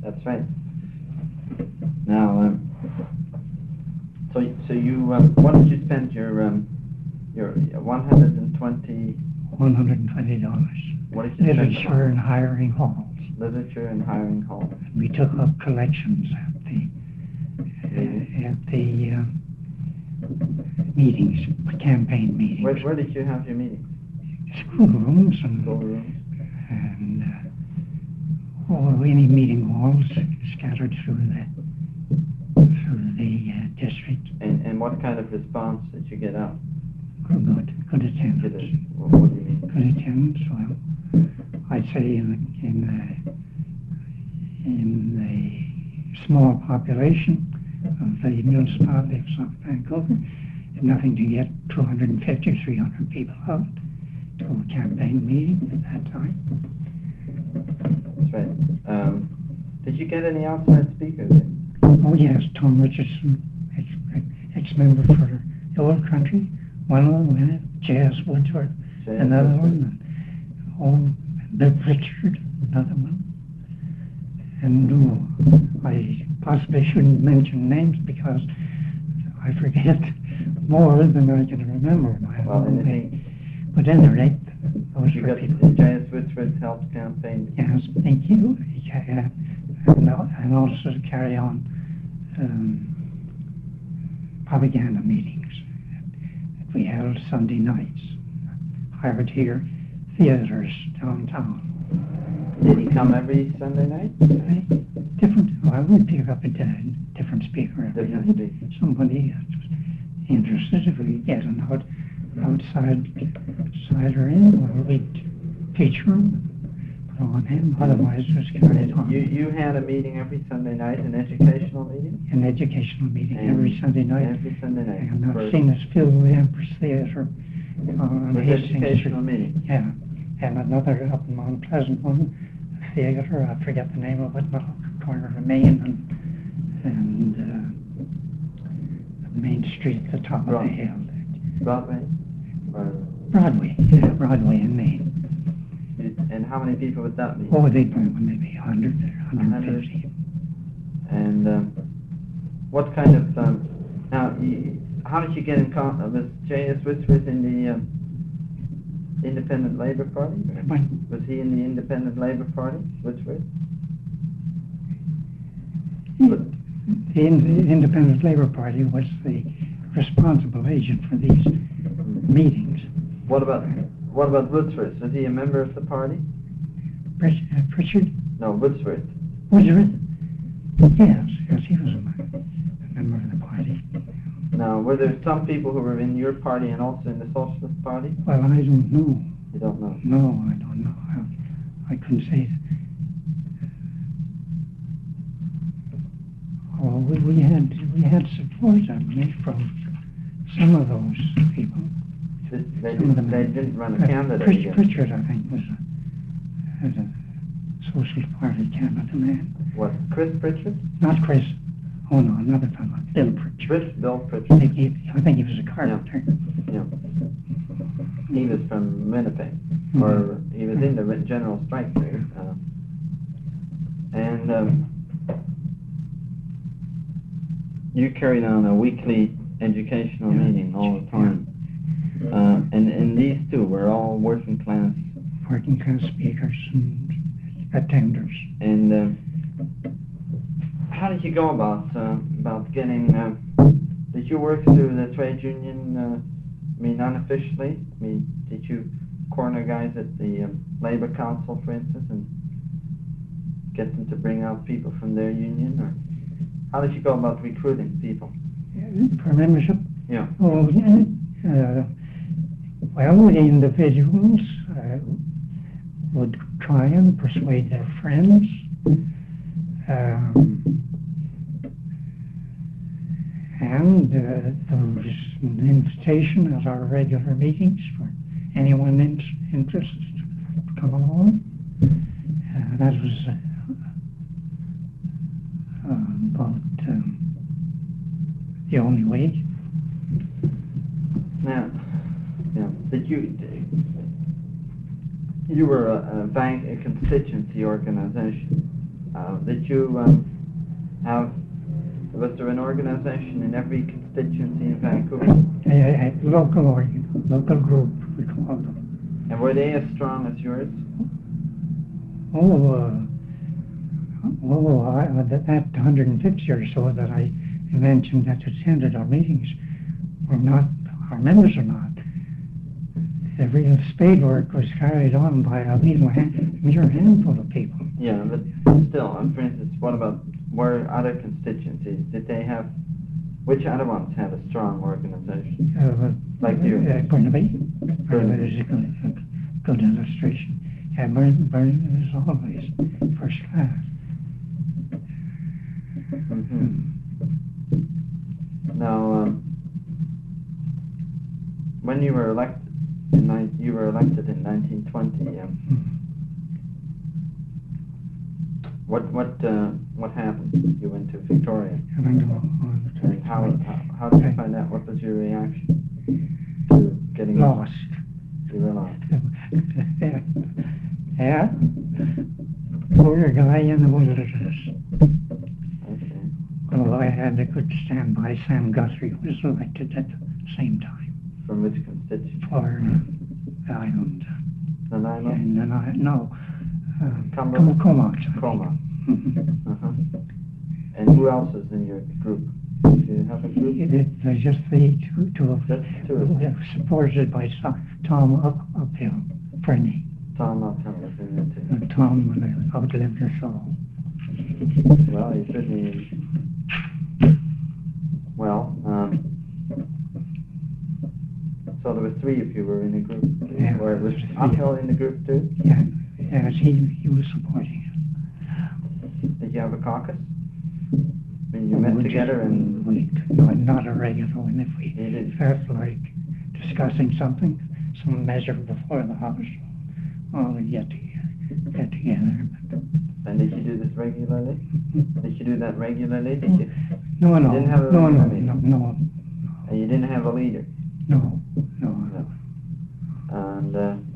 That's right. Now, so you, what did you spend your $120? $120. What did you spend? Literature and hiring halls. Literature and hiring halls. We took up collections at the meetings, campaign meetings. Where did you have your meetings? Schoolrooms and any meeting halls scattered through the district. And what kind of response did you get out? Good attendance. What do you mean? Good attendance. Well, I'd say in the small population of the municipality of South Vancouver, had nothing to get 250 or 300 people out to a campaign meeting at that time. That's right. Did you get any outside speakers in? Oh yes, Tom Richardson, ex-member for the Old Country, one of them, J.S. Woodsworth, another one, Bill Pritchard, another one. And I possibly shouldn't mention names because I forget more than I can remember. But in the rate, those were people. J.S. Woodsworth helped campaign. Yes, thank you. Yeah, and also to carry on propaganda meetings that we held Sunday nights, hired here theaters downtown. Did he come every Sunday night? I would pick up a different speaker every night. Somebody that was interested. If we get an outsider in, or we'd feature him, put on him. Otherwise, it was carried on. You had a meeting every Sunday night, an educational meeting? An educational meeting every Sunday night. Every Sunday night. And I've seen us fill the Empress Theatre on Hastings educational Street. Meeting. Yeah. And another up in Mount Pleasant one, a theatre, I forget the name of it, but corner of Main and Main Street at the top of the hill. Broadway? Broadway and Main. And how many people would that be? Oh, they'd maybe 100 or 150. And what kind of, now, how did you get in contact with J.S. Woodsworth in the Independent Labour Party? Was he in the Independent Labour Party, Woodsworth? The Independent Labour Party was the responsible agent for these meetings. What about Woodsworth? Was he a member of the party? Pritchard? No, Woodsworth. Woodsworth? Yes, he was a member of the party. Now, were there some people who were in your party and also in the Socialist Party? Well, I don't know. You don't know? No, I don't know. I couldn't say that. Oh, we had support, I believe, from some of those people. They didn't run a candidate. Pritchard, I think, was a Socialist Party candidate man. What, Chris Pritchard? Not Chris. Oh no, another fellow, Bill Pritchard. Bill Pritchard. I think he was a carpenter. Yeah. He was from Winnipeg, or he was in the general strike there. You carried on a weekly educational meeting all the time. And these two were all working class speakers and attenders. And how did you go about getting? Did you work through the trade union? Unofficially. Did you corner guys at the Labour Council, for instance, and get them to bring out people from their union, or how did you go about recruiting people? For membership? Yeah. Oh, well, the individuals would try and persuade their friends. And there was an invitation at our regular meetings for anyone interested to come along. That was about the only way. Now, did you were a constituency organization. Did you was there an organization in every constituency in Vancouver? Local group, we call them. And were they as strong as yours? That 150 or so that I mentioned that attended our meetings were not, our members are not. The real spade work was carried on by a mere handful of people. Yeah, but still, for instance, what about, were other constituencies, did they have, which other ones had a strong organization? Like you? Burnaby. Burnaby is a good illustration. Yeah, Burnaby is always first class. Mm-hmm. Now, when you were elected, you were elected in 1920. What happened? You went to Victoria. And how did you find out? What was your reaction to getting lost? You were lost. Yeah. Poor guy in the wilderness. Okay. Well, I had a good standby. Sam Guthrie was elected at the same time. From which constituency? For the island. Nanaimo? No. Cumberland? Comox. Comox. Mm-hmm. Uh-huh. And who else is in your group? Do you have a group? There's just the two of Just two of them. them. Supported by Tom Uphill, Brenny. Tom Uphill was in there too. And Tom outlived us all. Well, you certainly... Well, so there were three of you were in a group. Yeah, Or was Uphill in the group too? Yeah, yes, he was supporting us. Did you have a caucus? I mean, you met together and... Not a regular one. If we felt like discussing something, some measure before the house, well, we'd get together. And did you do this regularly? Did you do that regularly? Did you? No. You didn't have a No. And you didn't have a leader? No. And,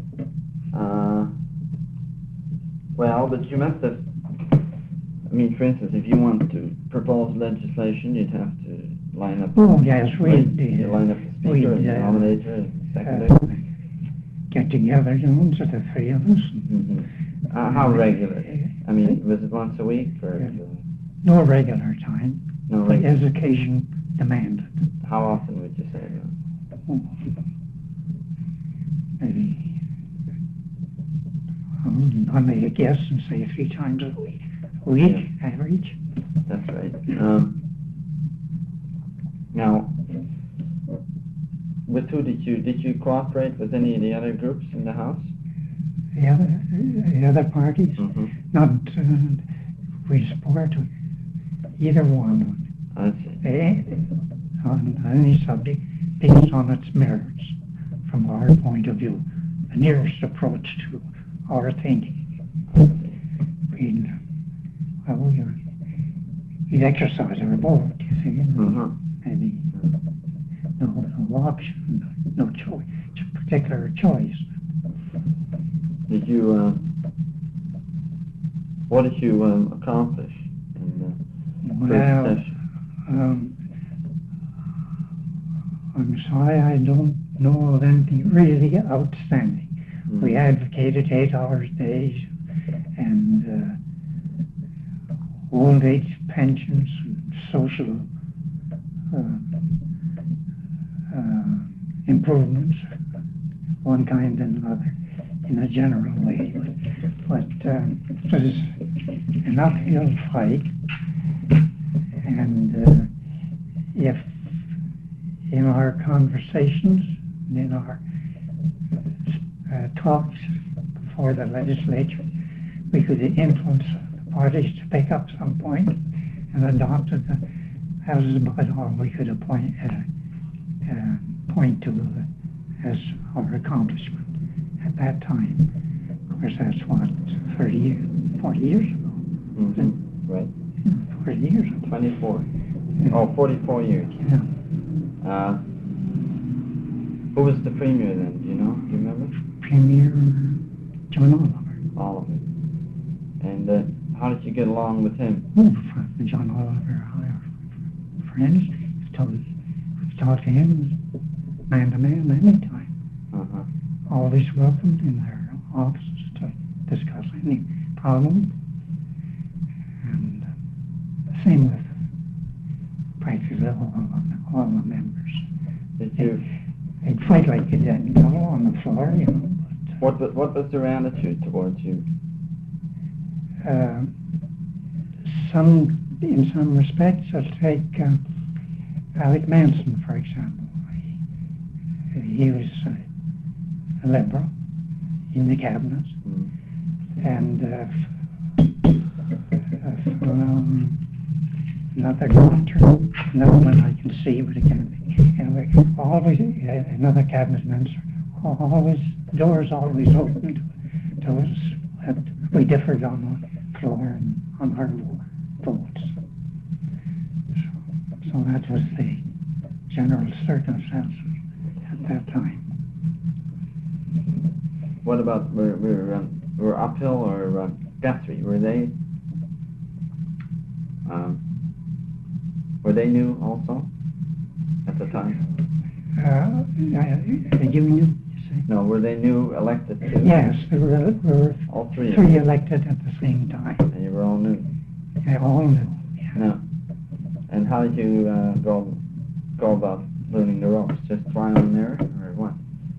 well, but you must have... I mean, for instance, if you want to propose legislation, you'd have to line up... Oh, yes, you line up the speaker and the nominator and secretary. Get together, the three of us. Mm-hmm. How regular? I mean, was it once a week or... No regular time. No but regular. as occasion demanded. How often would you say that? Maybe... I make a guess and say 3 times a week. Average. That's right. Now, with who did you cooperate with any of the other groups in the House? The other parties? Mm-hmm. Not, we support either one. I see. On any subject based on its merits from our point of view, the nearest approach to our thinking. We'd exercise our vote, you see. Mm-hmm. Maybe no option, no choice, particular choice. Did you, what did you accomplish in the first session? I'm sorry, I don't know of anything really outstanding. Mm-hmm. We advocated 8-hour days and old age pensions and social improvements, one kind and another, in a general way. But it was an uphill fight, and if in our conversations, in our talks before the legislature, we could influence the parties to pick up some point and adopt it. That was about all we could point to as our accomplishment at that time. Of course, that's what, 40 years ago. Mm-hmm. Right. 40 years ago. 24. Yeah. Oh, 44 years. Yeah. Who was the premier then? Do you know? Do you remember? Premier John Oliver. Oliver. And How did you get along with him? Oh, John Oliver, our friends, we've talked to him man to man anytime. Always welcomed in their offices to discuss any problem. And same with practically all the members. Did you? They'd fight like you didn't go on the floor, you know. But, what was their attitude towards you? In some respects, I'll take Alec Manson, for example. He was a Liberal in the cabinet, and another doctor, another one I can see, but again, anyway, always another cabinet minister. Always doors always open to us. And we differed on the floor and on our votes. So that was the general circumstance at that time. What about were Uphill or Guthrie? Were they new also at the time? You knew, you say? No, were they new elected too? Yes, there were all three elected at the same time. And you were all new? They all knew, yeah. No. And how did you go about learning the ropes? Just trial and error, or what?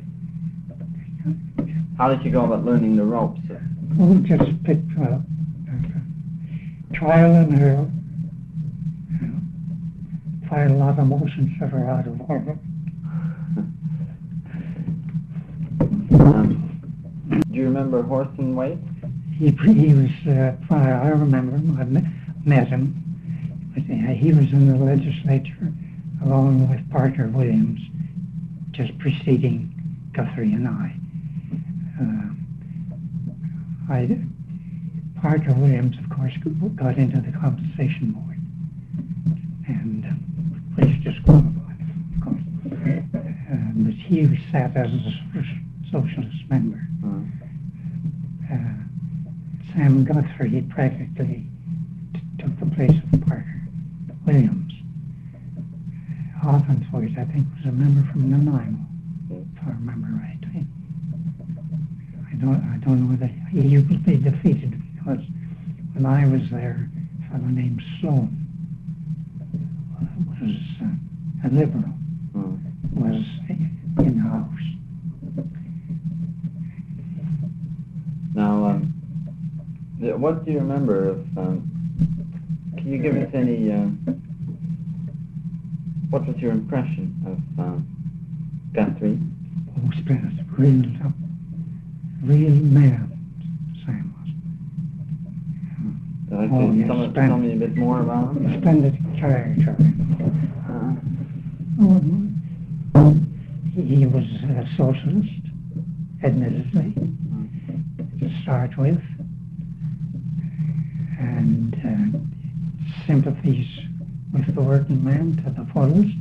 How did you go about learning the ropes? Well, just pick trial and error. Find a lot of motions that are out of order. Do you remember Horton White? He was, I remember him, I met him. But, he was in the legislature along with Parker Williams, just preceding Guthrie and I. Parker Williams, of course, got into the compensation board, and was disqualified, of course. But he sat as a socialist member. Sam Guthrie practically took the place of Parker Williams. Hawthorne, I think, was a member from Nanaimo, if I remember right. I don't know that he was defeated because when I was there, a fellow named Sloan was a Liberal, was in the House. Now, what do you remember of, can you give us any, what was your impression of Guthrie? Oh, splendid, real man, Sam was. Tell me a bit more about him. Splendid character. He was a socialist, admittedly, to start with, and sympathies with the working man to the fullest.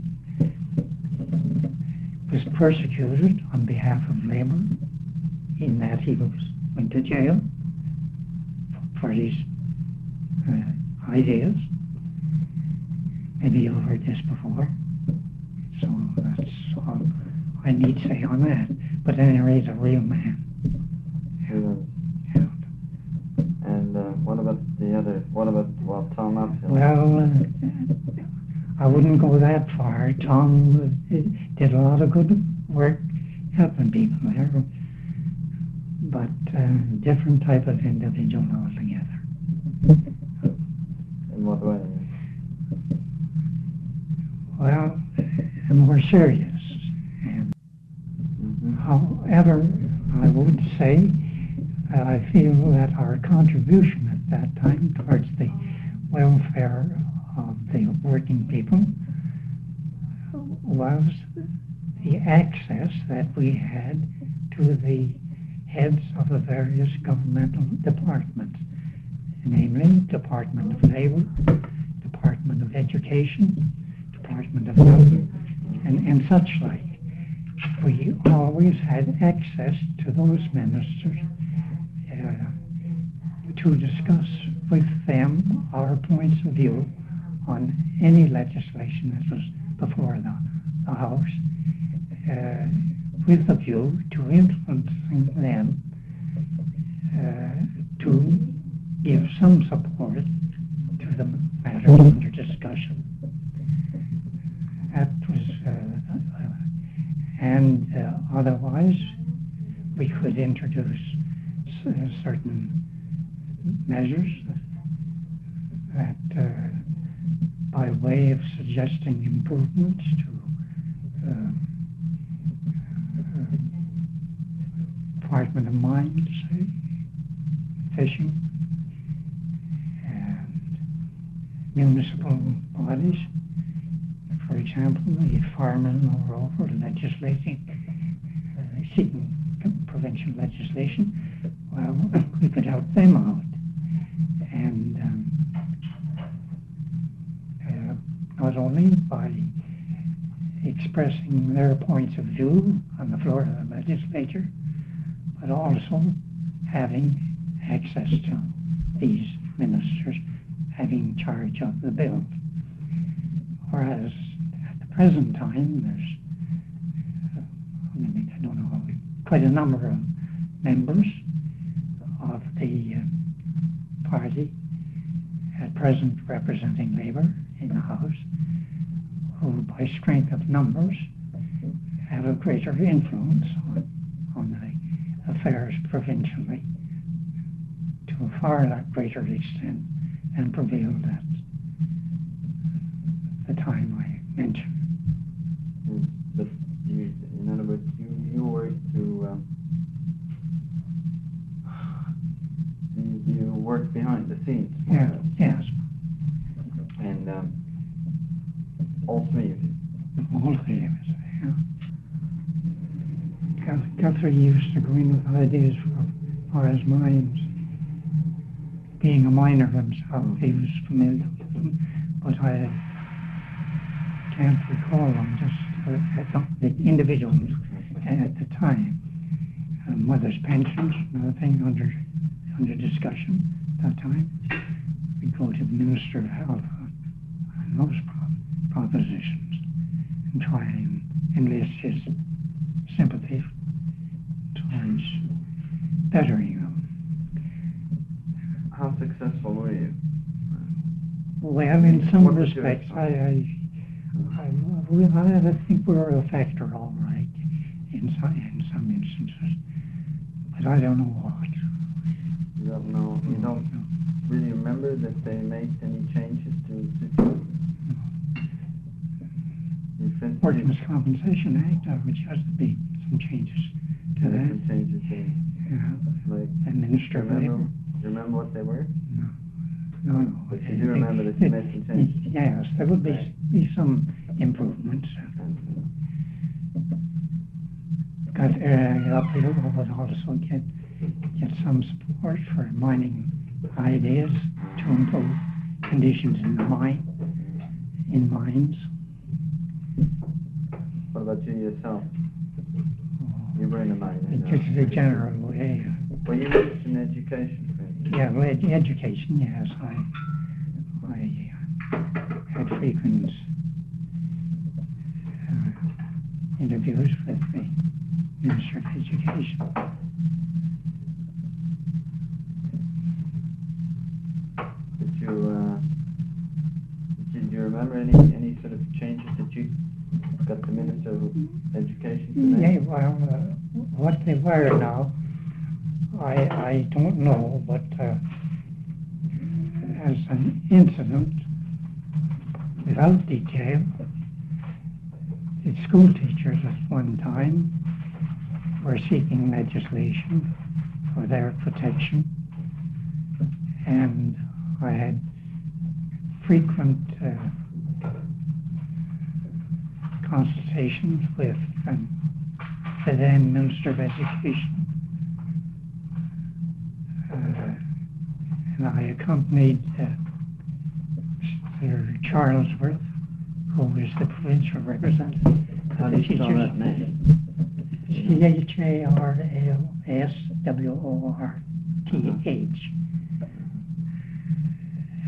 Was persecuted on behalf of labor, in that he went to jail for his ideas. Maybe you've heard this before, so that's all I need to say on that. But at any rate, a real man. Yeah. And what about the other? What about Tom Uphill? Well, I wouldn't go that far. Tom did a lot of good work helping people there, but different type of individual altogether. In what way? Well, more serious. And however, I would say I feel that our contribution at that time towards the welfare of the working people was the access that we had to the heads of the various governmental departments, namely Department of Labor, Department of Education, Department of Health, and such like. We always had access to those ministers to discuss with them our points of view on any legislation that was before the House, with a view to influencing them to give some support to the matter under discussion. That was, and otherwise we could introduce certain measures that, by way of suggesting improvements to Department of Mines, say, fishing, and municipal bodies. For example, the firemen were over legislating, seeking provincial legislation. Well, we could help them out. And not only by expressing their points of view on the floor of the legislature, but also having access to these ministers having charge of the bill. Whereas at the present time, there's, I don't know, quite a number of members of the party at present representing Labour in the House, who by strength of numbers have a greater influence on the affairs provincially to a far greater extent than prevailed at the time I mentioned. In other words, you work to you work behind the scenes. Yeah, yes. And all three of you. All three of us, yeah. Guthrie used to go in with ideas for his mines. Being a miner himself, he was familiar with them, but I can't recall them, just the individuals at the time. Mother's pensions, another thing under discussion at that time. We go to the Minister of Health on those propositions and try and enlist his sympathy towards bettering them. How successful were you? Well, in some respects, I think we were a factor, all right, in some instances, but I don't know what. You don't know. You don't really remember that they made any changes to the system? Workers' Compensation Act, which has to be some changes to that. Some changes in, like, Minister of Labour. Do you remember what they were? No. But you do remember that you made some changes? Yes, there would be some improvements. Uphill would also get some support for mining ideas to improve conditions in mines. What about you yourself? You were in a mine. Just as a general way. Well, you mentioned education. Yeah, well, education, yes. I had frequent interviews with the Minister of Education. Did you remember any sort of changes that you got the Minister of Education to make? Yeah, well, what they were now, I don't know, but as an incident, without detail, the school teachers at one time were seeking legislation for their protection, and I had frequent consultations with the then Minister of Education, and I accompanied Sir Charlesworth, who was the provincial representative. How do you spell that name? CHARLSWORTH.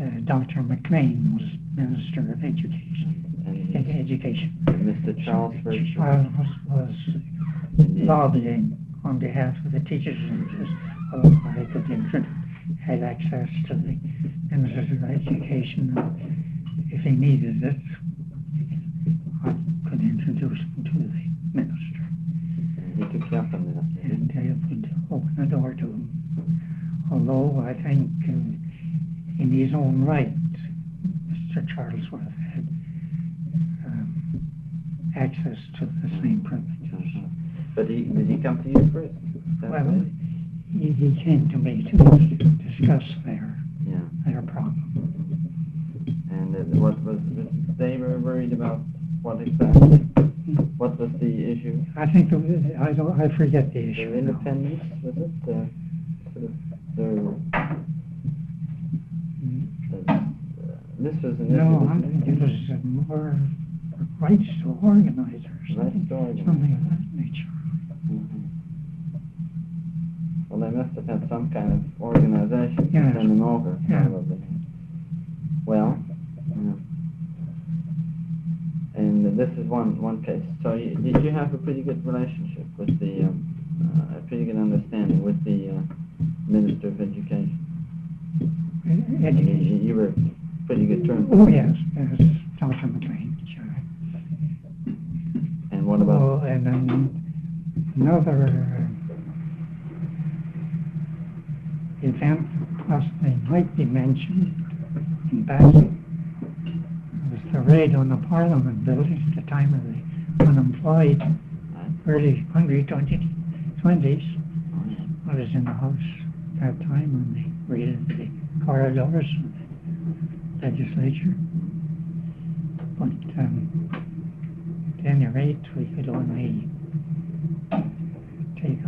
Dr. McLean was Minister of Education. And Mr. Charles Fritz Charles was lobbying on behalf of the teachers and just they could had access to the Minister of Education. And if he needed it, I could introduce him to the minister. And he took you up on that. And they would open the door to him. Although I think in his own right, Mr. Charles would have had access to the same privileges. But did he come to you first? Well, he came to me to discuss their problem. And they were worried about what exactly? What was the issue? I think I forget the issue. Their independence, was it? This was an issue. No, I think it was more rights to organize or something. Something of that nature. Mm-hmm. Well, they must have had some kind of organization to Yes. send them over, probably. Well, and this is one case. So did you have a pretty good relationship with the, a pretty good understanding with the Minister of Education? Education. You were pretty good terms. Oh, yes, Dr. McLean, sure. And what about? Oh, and then another event possibly might be mentioned in passing was the raid on the Parliament building at the time of the unemployed early 2020s. I was in the House at that time when they raided the corridors of the legislature. But at any rate, we could only take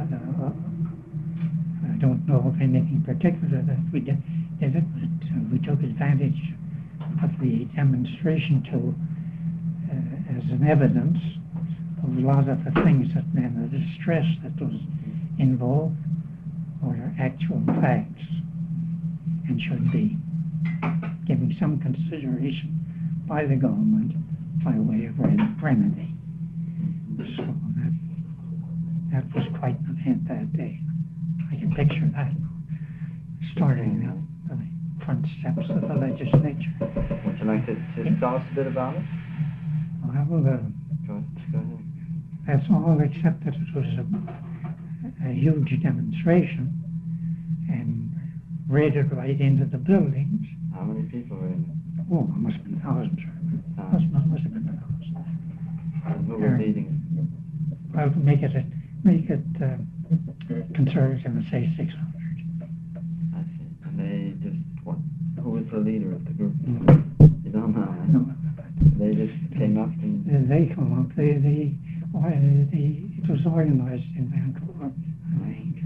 I don't know of anything particular that we did it, but we took advantage of the demonstration as an evidence of a lot of the things that and the distress that was involved were actual facts and should be given some consideration by the government by way of remedy. So that was quite an event that day. I can picture that starting at the front steps of the legislature. Would you like to tell us a bit about it? Well, Go ahead. that's all except that it was a huge demonstration and raided right into the buildings. How many people were in it? Oh, it must have been thousands. Must have been thousands. And who were leading it? Well, to make it conservative and say 600. I see. And they just, who was the leader of the group? You don't know, right? No. They just came up and... They come up. It was organized in Vancouver, I think.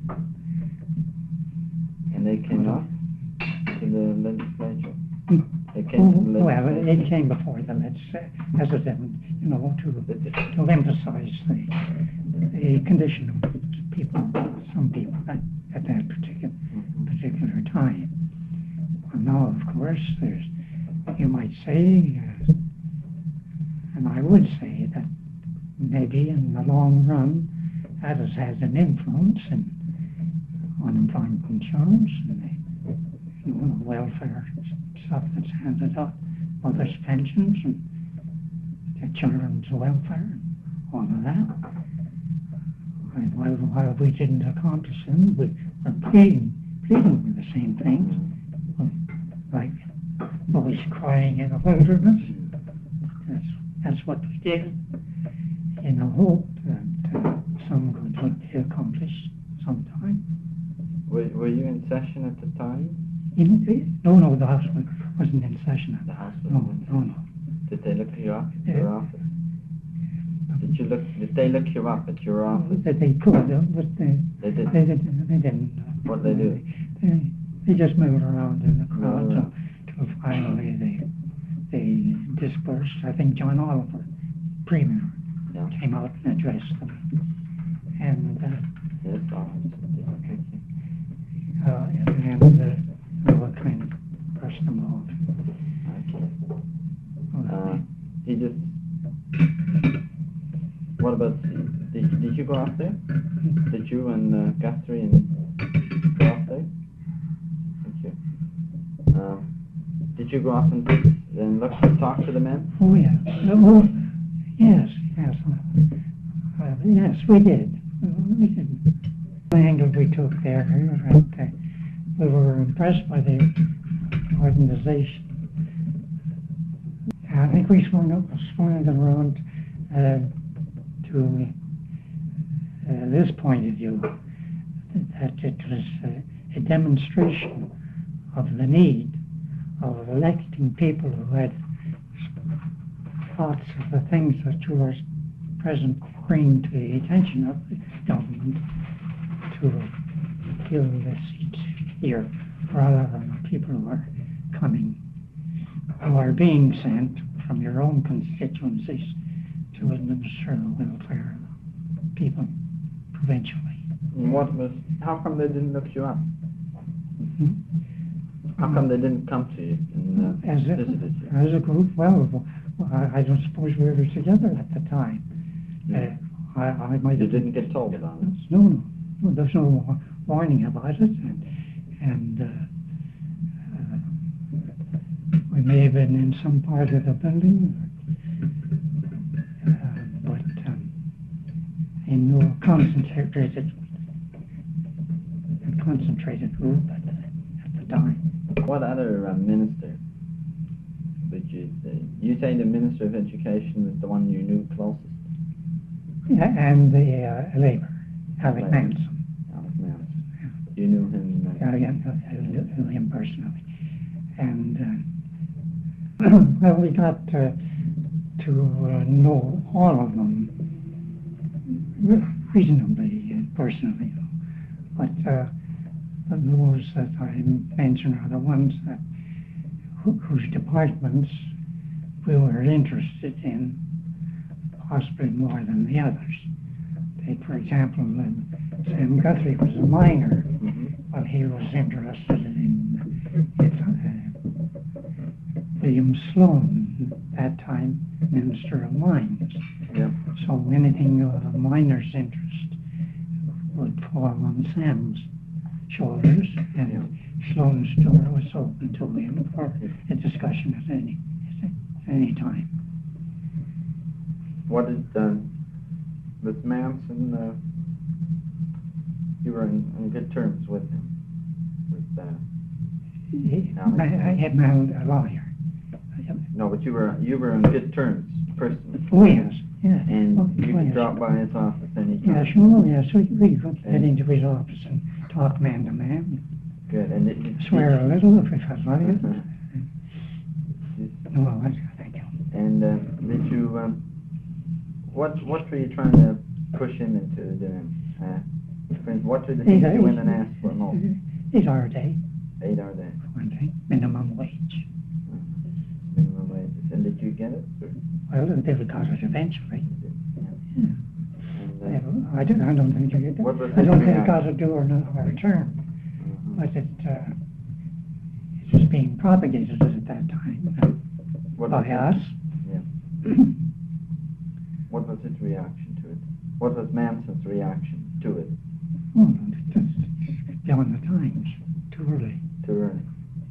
And they came up to the legislature? They came to the Well, legislature? it came before the legislature, as a to emphasize the condition of people, some people at that particular time. Well, now, of course, you might say, and I would say that maybe in the long run that has had an influence in unemployment insurance and the welfare stuff that's handed out, mothers' pensions and the children's welfare and all of that. And while we didn't accomplish them, we were pleading with the same things, like boys crying in the wilderness. That's what we did, in the hope that some good would be accomplished sometime. Were you in session at the time? No, the House wasn't in session at The House No. Did they look you up at your office? Did they look you up at your office? That they could, but They did. They didn't. What did they do? They just moved around in the crowd till finally they dispersed. I think John Oliver, Premier, came out and addressed them. And yes, and what kind of person He just. What about? Did you go out there? Did you and Guthrie and go out there? Thank you. Did you go off and look to talk to the men? Oh, yeah. Oh, yes, yes. Yes, we did. We did. The angle we took there, we were impressed by the organization. I think we swung it around to this point of view, that it was a demonstration of the need of electing people who had thoughts of the things that you were present bring to the attention of the government to fill the seats here rather than people who are coming, who are being sent from your own constituencies to administer the welfare of the people provincially. And how come they didn't look you up? Hmm? How come they didn't come to you and visited you? As a group, well, I don't suppose we were together at the time. I might You have didn't get told about it? No, there's no warning about it, and we may have been in some part of the building, but in no concentrated group at the time. What other minister did you say? You say the Minister of Education was the one you knew closest? Yeah, and the Labour, Alec Labour. Manson. Alec Manson. You knew him? I knew him personally. And, well, we got to know all of them reasonably personally. But those that I mentioned are the ones that whose departments we were interested in possibly more than the others. Take, for example, Sam Guthrie was a miner, but he was interested in William Sloan, at that time Minister of Mines. Yep. So anything of a miner's interest would fall on Sam's shoulders, and Sloan's door was open to him for a discussion at any time. What did with Manson? You were in good terms with him. I had married a lawyer. No, but you were in good terms personally. Oh yes, yeah. And you could yes. drop by his office any time. Yeah, sure. Yeah, so we could get into his office and talk man to man. Good. And Swear a little if we felt like it. No, thank you. And did you? What were you trying to push him into doing? For instance, what were the things you went and asked for most? 8 hour day. 8 hour day. One thing, minimum wage. Minimum wages. And did you get it? Or? Well, they got it eventually. Yeah. And, I don't think you get it. I don't think it got to do another term. But it was being propagated at that time by us. Yeah. What was his reaction to it? What was Manson's reaction to it? Oh, just beyond the times. Too early. Too early.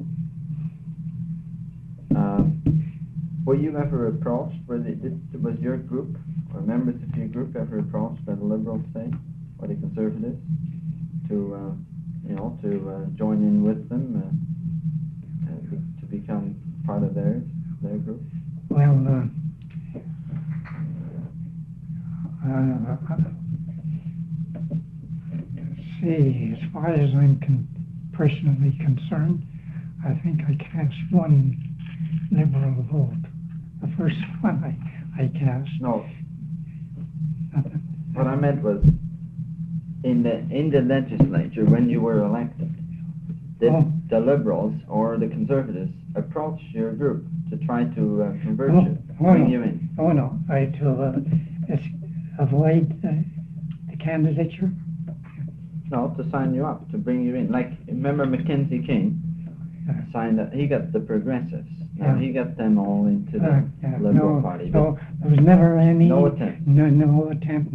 Were you ever approached? Was your group or members of your group ever approached by the Liberals, say, or the Conservatives, to join in with them, to become part of their group? Well, see, as far as I'm personally concerned, I think I cast one Liberal vote. The first one I cast. No. What I meant was, in the legislature, when you were elected, did the Liberals or the Conservatives approach your group to try to convert you, bring you in? Oh no, to avoid the candidature. No, to sign you up, to bring you in. Like, remember Mackenzie King signed up, he got the Progressives Now he got them all into the Liberal Party. But no, there was never any no attempt. No attempt,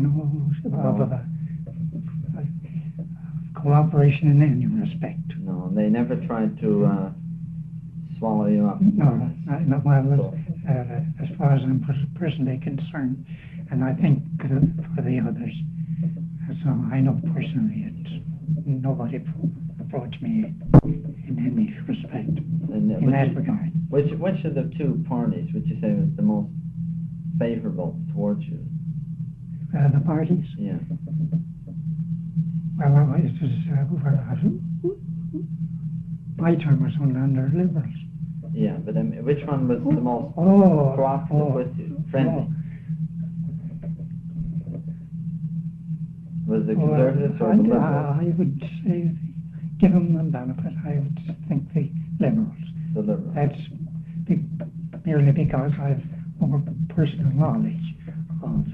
cooperation in any respect. No, they never tried to swallow you up. No, well, as far as I'm personally concerned, and I think for the others, so I know personally, nobody approached me in any respect in that regard. Which of the two parties would you say was the most favourable towards you? The parties? Yeah. Well, it was my term was under Liberals. Yeah, but which one was the most cooperative with you, friendly? Was the Conservatives or the Liberals? I would say, give them the benefit, I would think the Liberals. The Liberals. That's merely because I've more personal knowledge of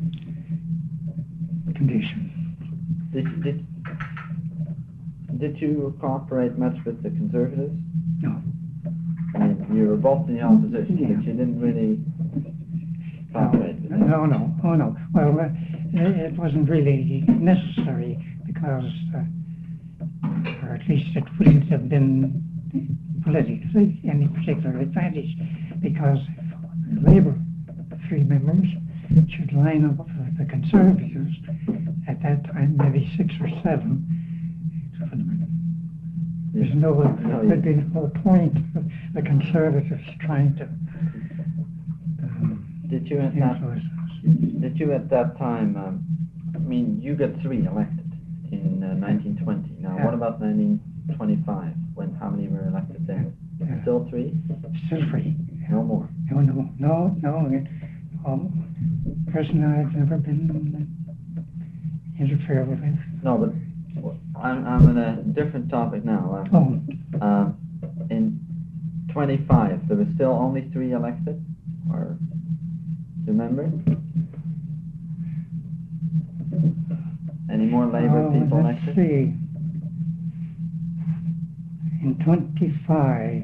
the condition. Did you cooperate much with the Conservatives? No. I mean, you were both in the opposition, but you didn't really cooperate with them? No. Well, it wasn't really necessary because, or at least it wouldn't have been politically any particular advantage, because if Labour 3 members should line up with the Conservatives, at that time maybe 6 or 7, there'd be no point of the Conservatives trying to influence us. Did you at that time, I mean, you got 3 elected in 1920. Now, what about 1925? How many were elected then? Still 3? Still 3. No more? No. Personally, I've never been interfered with. No, but I'm on a different topic now. In 25, there were still only 3 elected? Or, do you remember? Any more Labour people elected? Let's see. In 25,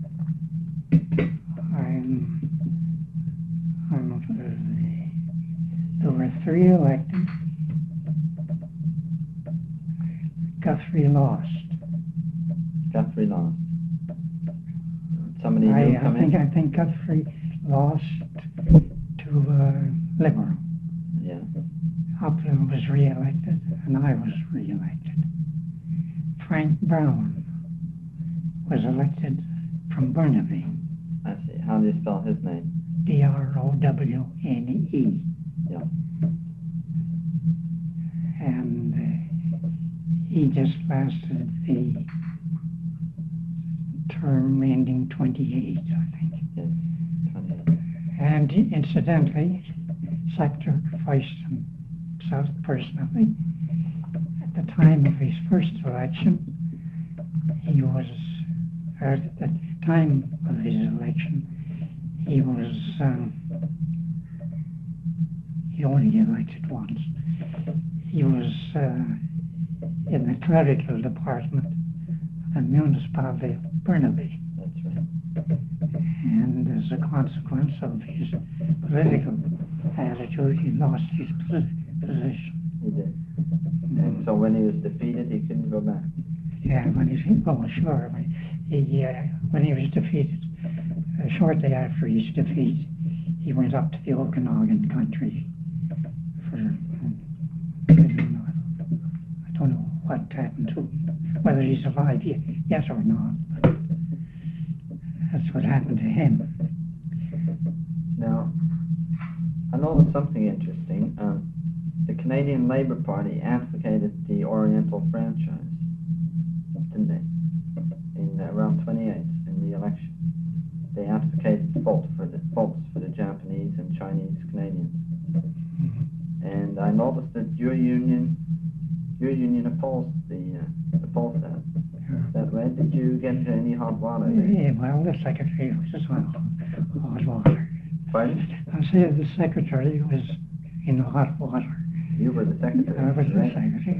there were 3 elected. Guthrie lost. Guthrie lost. Somebody new come in? I think Guthrie lost to Liberal. Yeah. Upland was re-elected, and I was re-elected. Frank Brown was elected from Burnaby. I see. How do you spell his name? Drowne. Yeah. And he just lasted the term ending 28, I think. Yes, 28. And incidentally, sacrificed himself personally. At the time of his first election, at the time of his election, he only elected once. He was in the clerical department of the municipality of Burnaby. That's right. And as a consequence of his political attitude, he lost his position. He did. And so when he was defeated, he couldn't go back. Yeah, when he was defeated, shortly after his defeat, he went up to the Okanagan country for, I don't know what happened to him, whether he's alive yet or not, but that's what happened to him. Now, I noticed something interesting. The Canadian Labour Party advocated the Oriental franchise, didn't they? In around 28 in the election. They advocated votes for the Japanese and Chinese Canadians. Mm-hmm. And I noticed that your union opposed that. Is that right? Did you get into any hot water there? Yeah, well, the secretary was just on hot water. Pardon? I said the secretary was in hot water. You were the secretary. I was the secretary.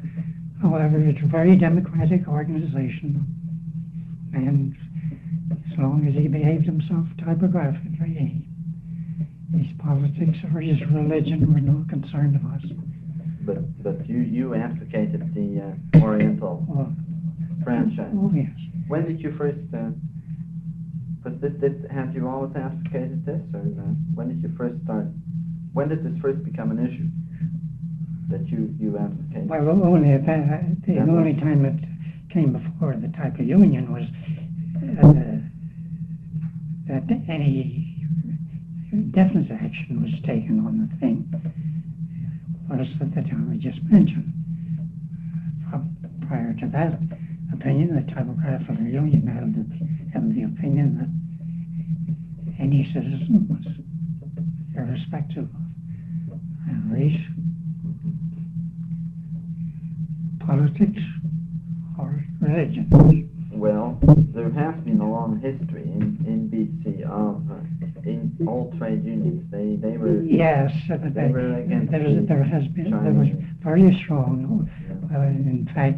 However, it's a very democratic organization, and as long as he behaved himself typographically. His politics or his religion were no concern of us. But you advocated the Oriental franchise. Oh, yes. When did you first? Have you always advocated this, or when did you first start? When did this first become an issue that you advocated? Well, only at the only time it came before the type of union was that any definite action was taken on the thing was at the time I just mentioned. Prior to that opinion, the typographical union held the opinion that any citizen was irrespective of race, politics, or religion. Well, there has been a long history in BC of in all trade unions. They were yes, they were against there has been there was very strong. In fact,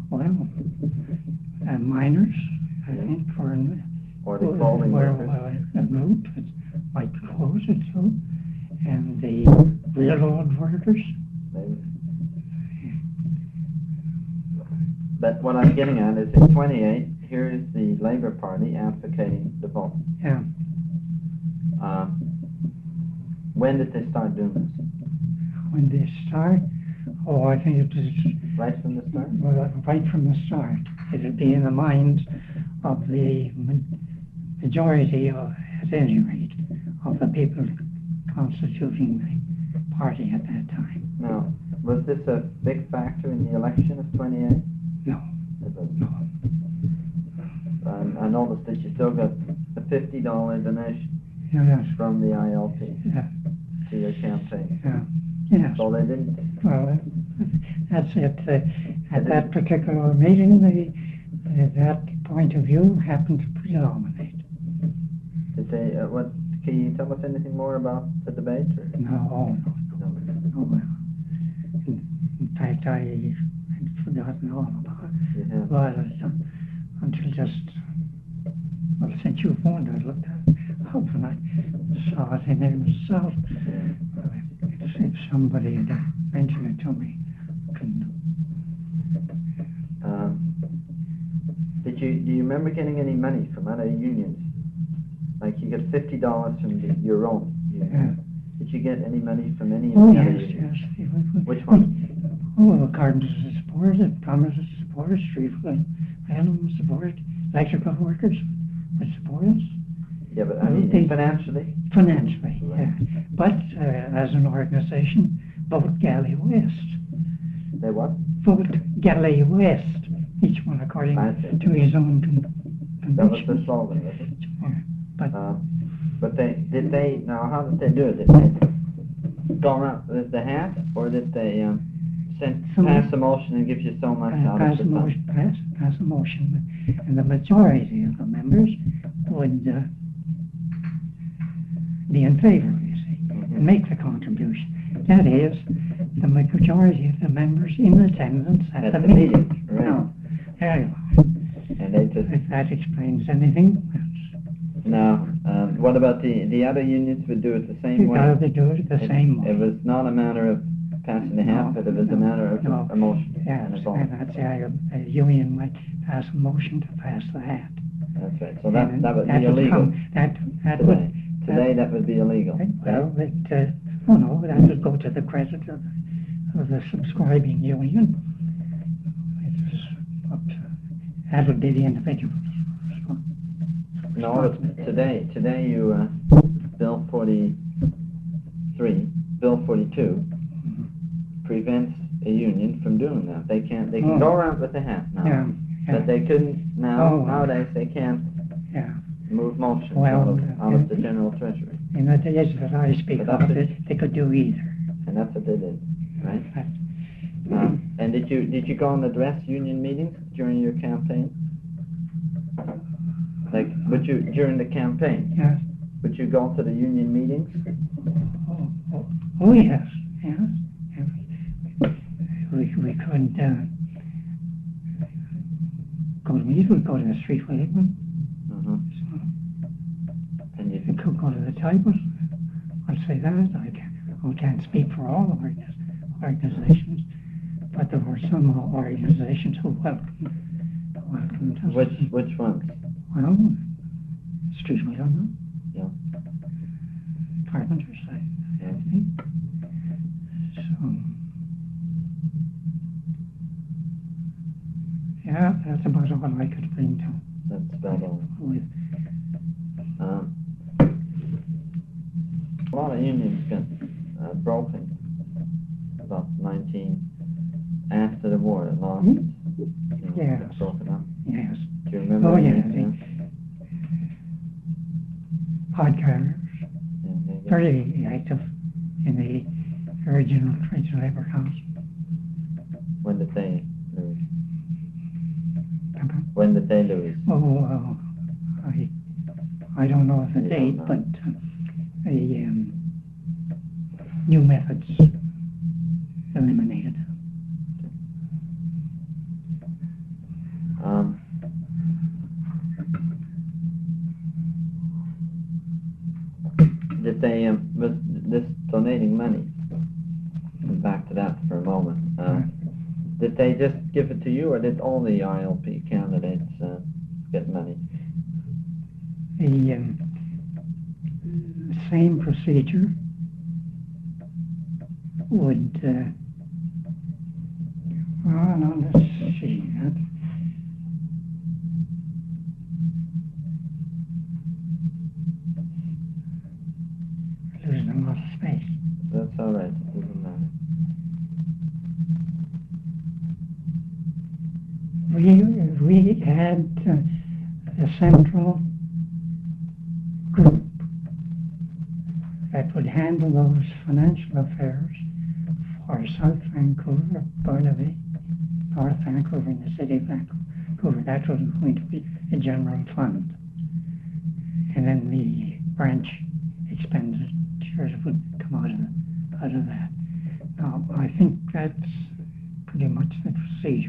miners, I think, or the clothing were workers. a group that might close it so, and the railroad workers. But what I'm getting at is in 28, here is the Labour Party advocating the vote. Yeah. When did they start doing this? When they start, I think it was right from the start. Well, right from the start, it would be in the minds of the majority, at any rate, of the people constituting the party at that time. Now, was this a big factor in the election of 28? No. No. I noticed that you still got a $50 donation from the ILP to your campaign. Yes. So they didn't. Well, that's it. At that particular meeting, that point of view happened to predominate. Did they? What? Can you tell us anything more about the debate? Or? No. In fact, I had forgotten all about it. Well, until since you phoned, I looked at it up and I saw it in there myself. If somebody had mentioned it to me, do you remember getting any money from other unions? Like you got $50 from your own union. Did you get any money from any of the other unions? Yes. Which one? Oh, Carpenters supported, plumbers supported, street animals supported, electrical workers would support us. Yeah, but I mean financially? Financially, yeah. But as an organization, Vote Galley West. They what? Vote Galley West. Each one according to his own conviction. That was the slogan, was it? Yeah, but now how did they do it? Did they go around with the hat, or did they pass a motion and give you so much out of the fund? Pass a motion, and the majority of the members would be in favor, you see, and make the contribution. That is, the majority of the members in attendance at the meeting. Right. No, there you are. And they just, if that explains anything, now, what about the other unions would do it the same way? They do it the same way. It was not a matter of passing the hat, but it was a matter of a motion. Yes, and that's a union might pass a motion to pass the hat. That's right. So that would be illegal. Today that would be illegal. Well, that would go to the credit of the subscribing union. That would be the individual. No, today you, Bill 43, Bill 42 prevents a union from doing that. They can go around with the hat now, but they couldn't nowadays they can't move motions out of the general treasury. In the days that I speak of, they could do either. And that's what they did, right? And did you go and address union meetings during your campaign? Like, during the campaign? Yes. Would you go to the union meetings? Oh yes. We could go to meetings. We'd go to the street with them. out of the table. I'll say that. I can't speak for all organizations, but there were some organizations who welcomed us. Which ones? Well, excuse me, I don't know. Yeah. Carpenters, I think. So, yeah, that's about all I could bring to. That's about all. With a lot of unions got broken about after the war. It lost. Yes. Got broken up. Yes. Do you remember? Oh, yeah. anything? Hardcarers, Yeah, maybe. very active in the original Trades and Labour Council. When did they lose? Pardon? When did they lose? Oh, I don't know the You date, don't know. but the new methods eliminated. Did they was this donating money? Back to that for a moment. Did they just give it to you, or did all the ILP candidates get money? The same procedure would, well, no, let's see. Losing a lot of space. That's all right. It doesn't matter. We had a central group that would handle those financial affairs for South Vancouver, Burnaby, North Vancouver, and the City of Vancouver. That was going to be a general fund. And then the branch expenditures would come out of that. Now, I think that's pretty much the procedure.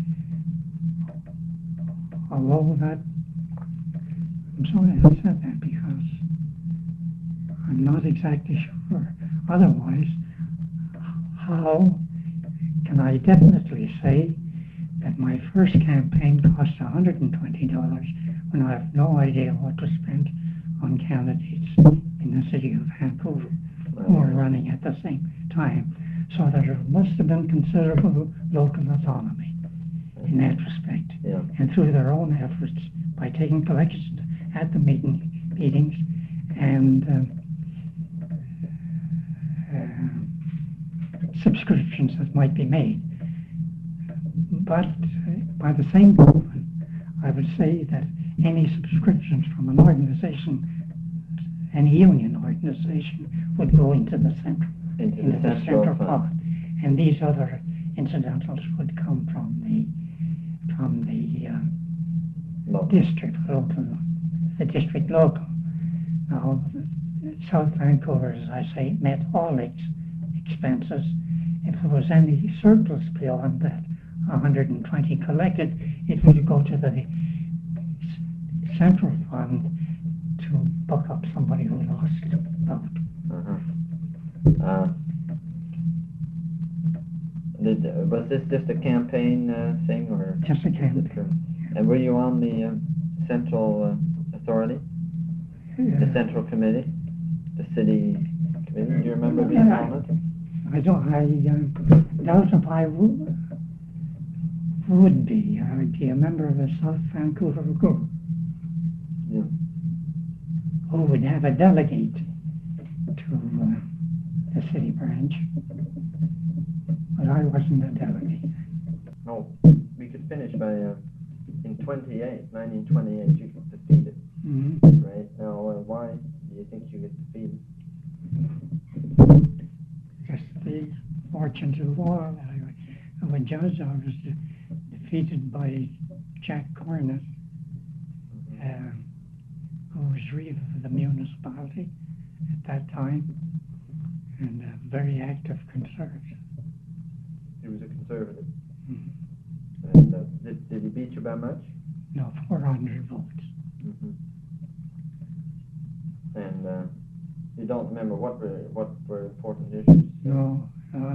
Although that, I'm sorry I said that because I'm not exactly sure. Otherwise, how can I definitely say that my first campaign cost $120 when I have no idea what was spent on candidates in the City of Vancouver who were running at the same time? So that there must have been considerable local autonomy in that respect. Yeah. And through their own efforts, by taking collections at the meetings and subscriptions that might be made. But by the same token, I would say that any subscriptions from an organization, any union organization, would go into the central pot, and these other incidentals would come from the district local. Now, South Vancouver, as I say, met all its expenses. If there was any surplus beyond that 120 collected, it would go to the central fund to buck up somebody who lost a vote. Was this just a campaign thing, or just a campaign? And were you on the central authority, the central committee, the city committee? Do you remember being on it? I don't. I doubt if I would be. I'd be a member of the South Vancouver group. Yeah. Who would have a delegate to the city branch, but I wasn't a delegate. No, we could finish by in 1928, you get defeated. Mm-hmm. Right now, why do you think you get defeated? Just the fortunes of war. I'm a judge. I was defeated by Jack Cornett, who was reeve of the municipality at that time, and a very active conservative. He was a conservative. Mm-hmm. And did he beat you by much? No, 400 votes. Mm-hmm. And you don't remember what were important issues? No.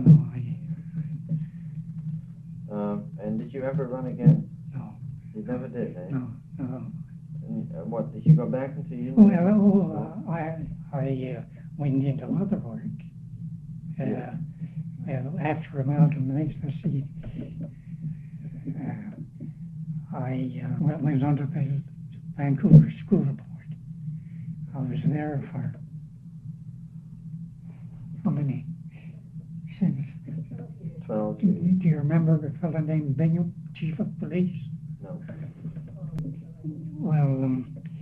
And did you ever run again? No. You never did, eh? No. And what, did you go back into union? I went into other work. Yeah. After amalgamation, I was under the Vancouver School Board. I was there for how many? Since 12 do years. you remember a fellow named Bingham, Chief of Police? No. Well,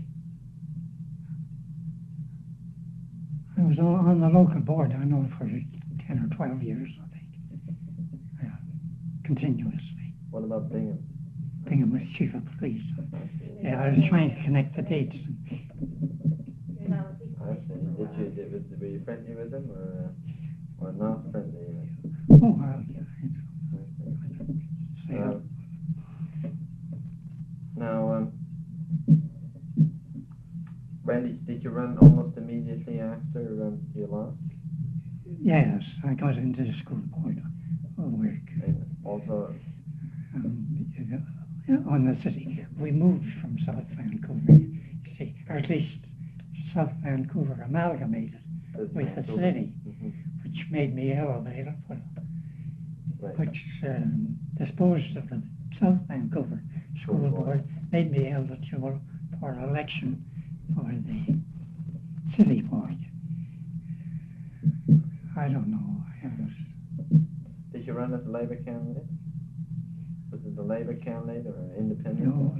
I was on the local board, I know, for 10 or 12 years, I think, continuously. What about Bingham? Bingham was Chief of Police. Yeah, I was trying to connect the dates. I see. Were you friendly with him or not friendly? Oh, well, yeah. Now, when did you run almost immediately after you lost? Yes, I got into the school board of work. And also, On the city. We moved from South Vancouver, you see, or at least South Vancouver amalgamated with the city, which made me elevator, which disposed of the South Vancouver School Board, made me eligible for election for the city board. I don't know. Did you run as a Labour candidate? Was it the Labour candidate or an independent? No,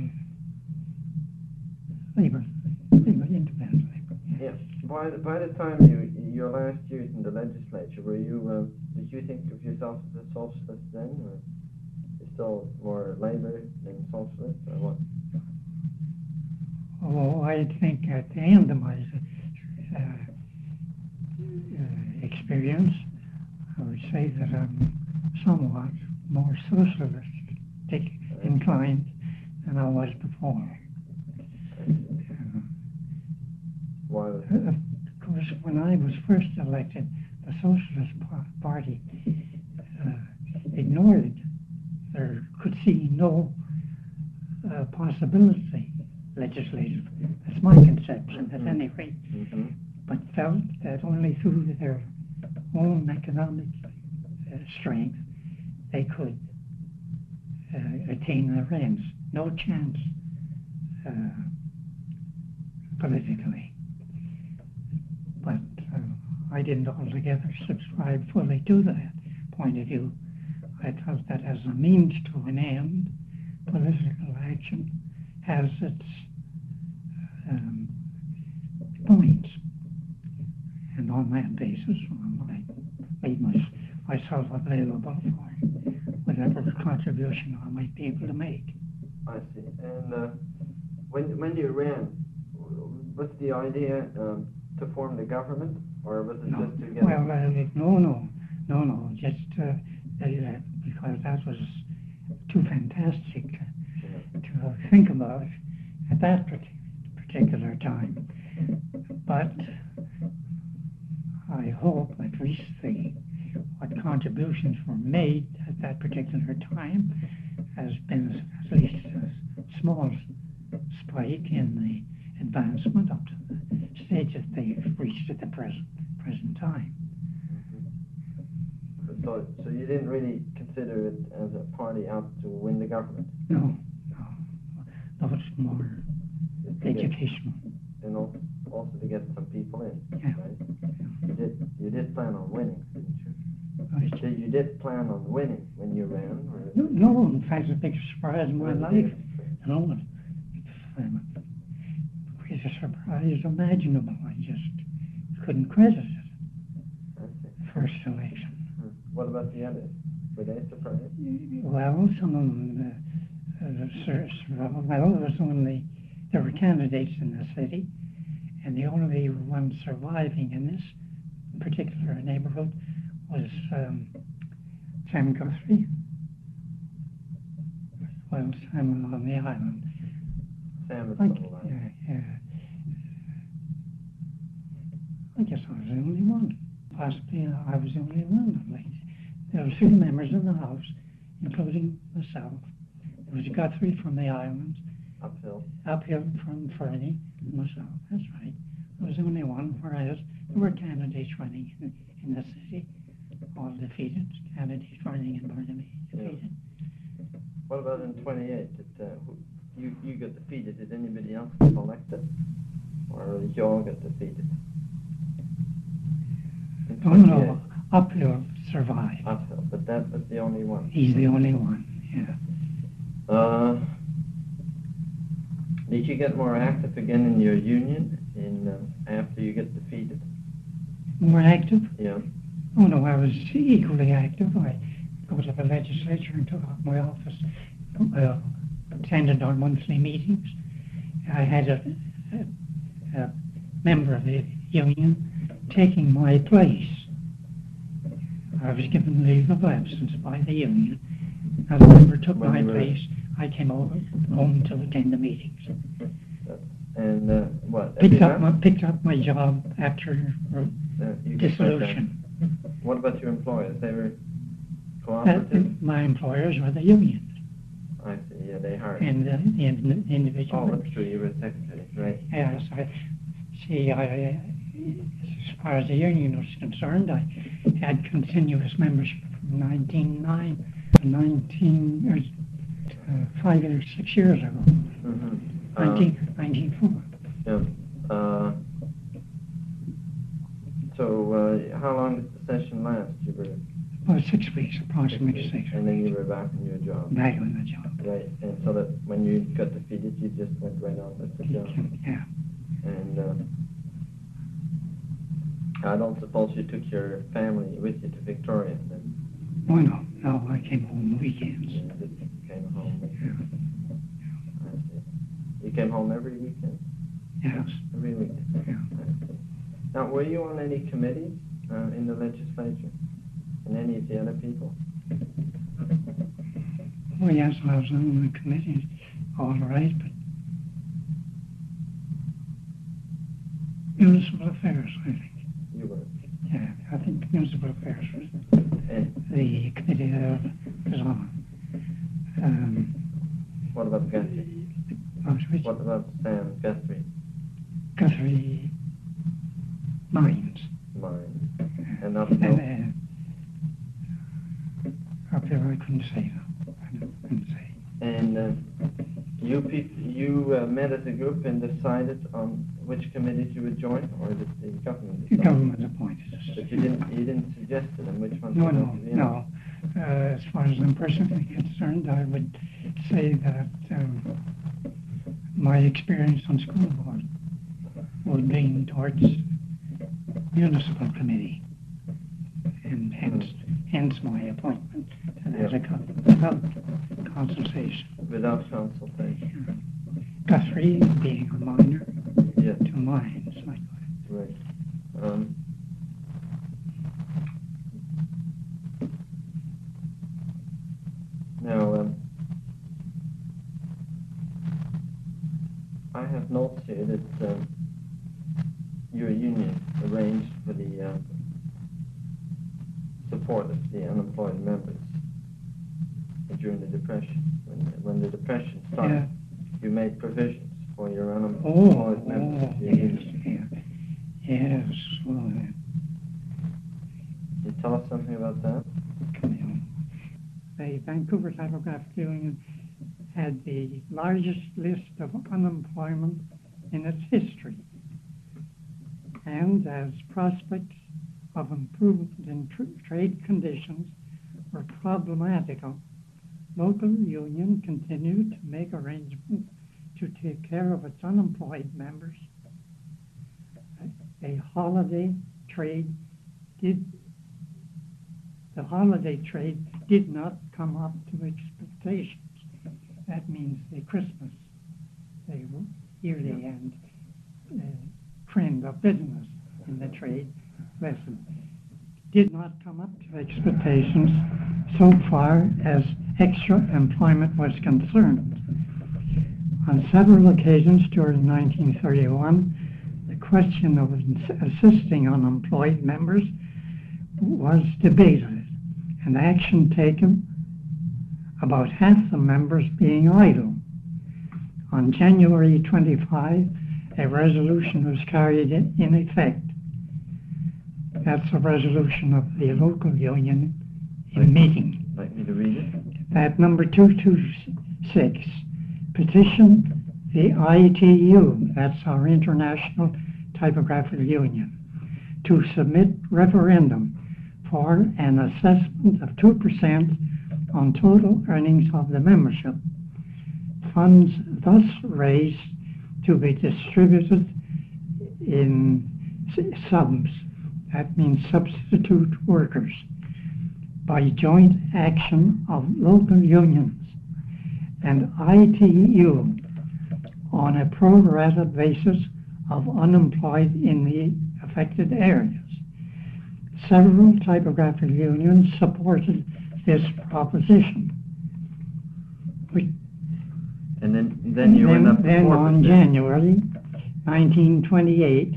Labour, independent Labour. Yeah. By the time your last years in the legislature, were you did you think of yourself as a socialist then, or you still more Labour than socialist, or what? Oh, I think at the end of my experience, I would say that I'm somewhat more socialistic inclined than I was before. Why? Of course, when I was first elected, the Socialist Party ignored or could see no possibility legislative. That's my conception, at any rate. But felt that only through their own economic strength they could attain their ends. No chance politically. But I didn't altogether subscribe fully to that point of view. I thought that as a means to an end, political action has its points. And on that basis, I made myself available for whatever contribution I might be able to make. I see. And when you ran, was the idea to form the government, or was it just to get? Well, no, just because that was too fantastic to think about at that particular time. But I hope at least what contributions were made at that particular time has been at least a small spike in the advancement up to the stage that they've reached at the present time. So you didn't really consider it as a party out to win the government? No, it's more educational. And also to get some people in, yeah. Right? You did plan on winning, didn't you? Right. You did plan on winning when you ran? Or? No, in fact, the biggest surprise in my life. No, greatest surprise imaginable. I just couldn't credit it. The first election. What about the others? Were they surprised? Well, some of them, there were candidates in the city, and the only one surviving in this particular neighborhood was Sam Guthrie. Well, Sam on the island. Sam is on the island. I guess I was the only one. Possibly I was the only one. Like, there were 3 members of the House, including myself. There was Guthrie from the islands, Uphill. from Fernie, and myself. That's right. I was the only one, whereas there were candidates running in the city, all defeated. Candidates running in Burnaby, defeated. What about in 28? You got defeated. Did anybody else get elected? Or did you all get defeated? In Oh no, Uphill survived. Uphill, but that was the only one. He's the only one, yeah. Did you get more active again in your union after you get defeated? More active? Yeah. Oh no, I was equally active. I go to the legislature and took up my office, attended our monthly meetings. I had a member of the union taking my place. I was given leave of absence by the union. As a member took my place, I came over home to attend the meetings. And what? Picked up my job after dissolution. What about your employers? They were cooperative? My employers were the union. I see, yeah, they hired. And the individual. Oh, that's true, you were a secretary, right? Yes, as far as the union was concerned, I had continuous membership from 1909 to 5 or 6 years ago. Mm-hmm. 1904. Yeah. So, how long did the session last? You were About 6 weeks, approximately 6 weeks. And then you were back in your job. Back on the job. Right, and so that when you got defeated, you just went right on with the job. Yeah. And I don't suppose you took your family with you to Victoria then? Oh no, I came home weekends. You just came home. Yeah. I see. You came home every weekend? Yes. Every weekend? Yeah. I see. Now, were you on any committees in the legislature? And any of the other people? Oh yes, I was on the committee, all right, but municipal affairs, I think. You were? Yeah, I think municipal affairs was the committee that I was on. What about Guthrie? What about Sam Guthrie? Guthrie Mines. Mines. And Uphill? Up there, I couldn't say that. I couldn't say. And you met as a group and decided on which committees you would join, or did the government decide? The government appointed us. But you didn't suggest to them which ones? No. As far as I'm personally concerned, I would say that my experience on school board would lean towards municipal committee, and hence my appointment to that without consultation. Without consultation. Guthrie being a minor Yes. to mines, likewise. Right. Now, I have notes here that your union arranged for the support of the unemployed members during the Depression. When the Depression started, Yeah. you made provisions for your unemployed members of your union. Yes. Well, Can you tell us something about that? The Vancouver Typographic Union had the largest list of unemployment in its history. And as prospects of improvement in trade conditions were problematical, local union continued to make arrangements to take care of its unemployed members. The holiday trade did not come up to expectations. That means the Christmas, the yearly end trend of business in the trade lesson did not come up to expectations so far as extra employment was concerned. On several occasions during 1931, the question of assisting unemployed members was debated and action taken, about half the members being idle. On January 25, a resolution was carried in effect. That's a resolution of the local union in meeting. Like me to read it? That number 226, petition the ITU, that's our International Typographical Union, to submit referendum for an assessment of 2% on total earnings of the membership. Funds thus raised to be distributed in subs, that means substitute workers, by joint action of local unions and ITU on a pro rata basis of unemployed in the affected areas. Several typographical unions supported this proposition. And then you went up Then on January 1928,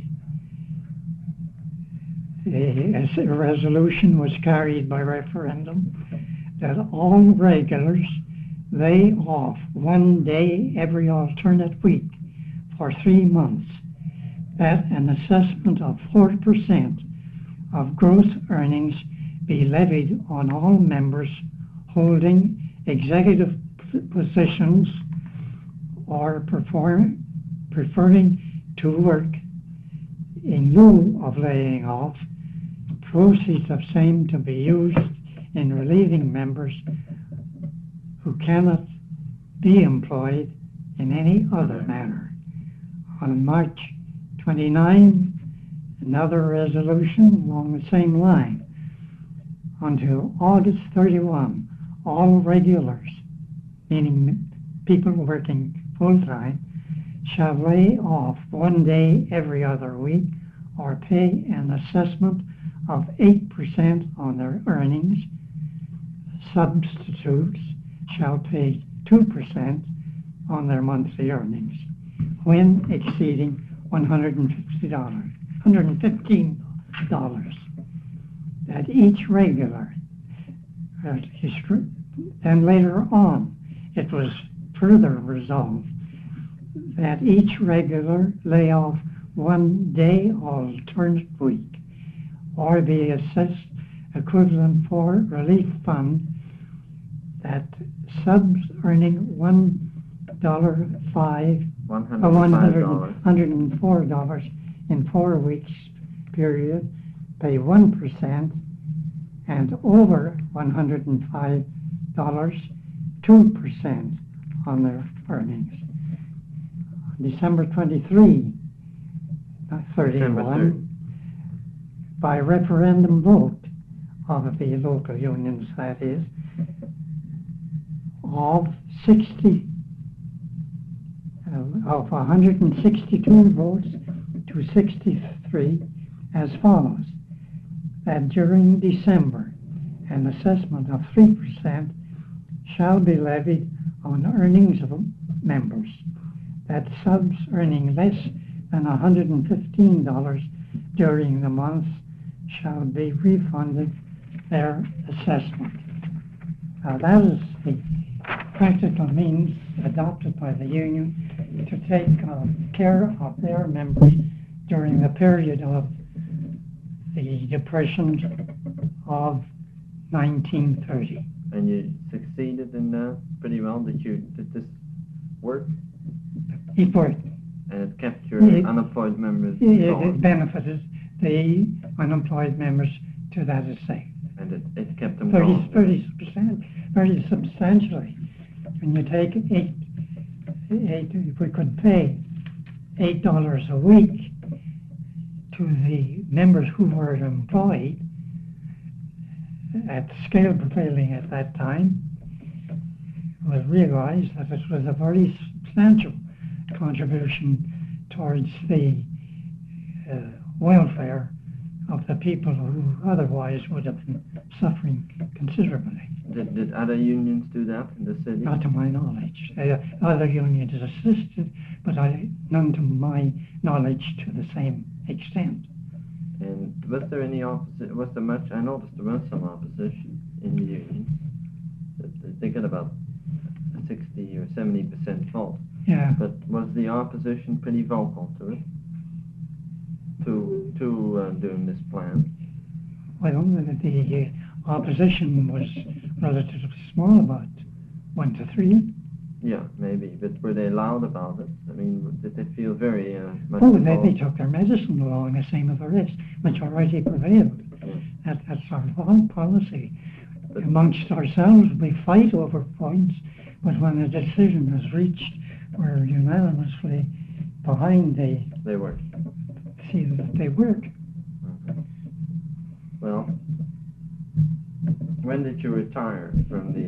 a resolution was carried by referendum that all regulars lay off 1 day every alternate week for 3 months, that an assessment of 4% of gross earnings be levied on all members holding executive positions or preferring to work in lieu of laying off. Proceeds of same to be used in relieving members who cannot be employed in any other manner. On March 29, another resolution along the same line. Until August 31, all regulars, meaning people working full-time, shall lay off 1 day every other week or pay an assessment of 8% on their earnings. Substitutes shall pay 2% on their monthly earnings when exceeding $115. That each regular, then later on, it was further resolved that each regular lay off 1 day alternate week or be assessed equivalent for relief fund, that subs earning $104 in 4 weeks period pay 1%, and over $105 2% on their earnings. December 23, 31, by referendum vote of the local unions, that is, of 162 votes to 63, as follows: that during December an assessment of 3% shall be levied on earnings of members, that subs earning less than $115 during the month shall be refunded their assessment. Now that is the practical means adopted by the union to take care of their members during the period of the Depression of 1930. And you succeeded in that pretty well? Did this work? It worked. And it kept your unemployed members going? It benefited the unemployed members to that extent. And it kept them going? 30%, very substantially. When you take if we could pay $8 a week to the members who were employed at scale prevailing at that time, it was realized that it was a very substantial contribution towards the welfare of the people who otherwise would have been suffering considerably. Did other unions do that in the city? Not to my knowledge. Other unions assisted, but none to my knowledge to the same extent. And was there any was there much, I noticed there was some opposition in the union. They got about a 60 or 70% vote. Yeah. But was the opposition pretty vocal to it? To doing this plan? Well, the opposition was relatively small, about 1 to 3. Yeah, maybe. But were they loud about it? I mean, did they feel very much Oh, involved? they took their medicine along, the same as the rest. Majority prevailed. Yeah. That's our policy. But Amongst ourselves, we fight over points, but when a decision is reached, we're unanimously behind they were. see that they work. Okay. Well, when did you retire from the